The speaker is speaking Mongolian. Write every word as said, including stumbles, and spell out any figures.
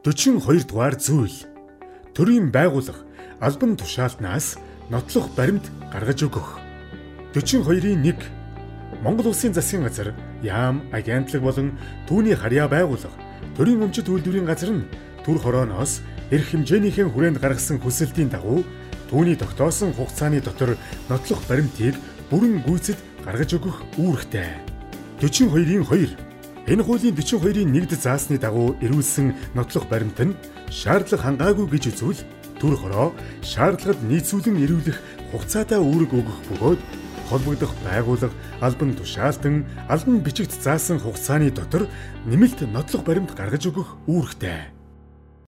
дөрвөн хоёр дугаар зүйл. Төрийн байгууллага албан тушаалтнаас нотлох баримт гаргаж өгөх. дөрвөн хоёрын нэг. Монгол Улсын засгийн газар, яам, агентлаг болон түүний харьяа байгууллага, төрийн өмчит үйлдвэрийн газар нь төр хорооноос эрх хэмжээнийхэн хүрээнд гаргасан хүсэлтийн дагуу түүний тогтоосон хугацааны дотор нотлох баримтыг бүрэн гүйцэд гаргаж өгөх үүрэгтэй. дөрвөн хоёрын хоёр. Энэ хуулийн дөрвөн хоёрын нэгд заасны дагуу ирүүлсэн нотлох баримт нь шаардлага хангаагүй гэж үзвэл төр хороо шаардлагад нийцүүлэн ирүүлэх хугацаатай үүрэг өгөх бөгөөд холбогдох байгууллага албан тушаалтан албан бичигт заасан хугацааны дотор нэмэлт нотлох баримт гаргаж өгөх үүрэгтэй.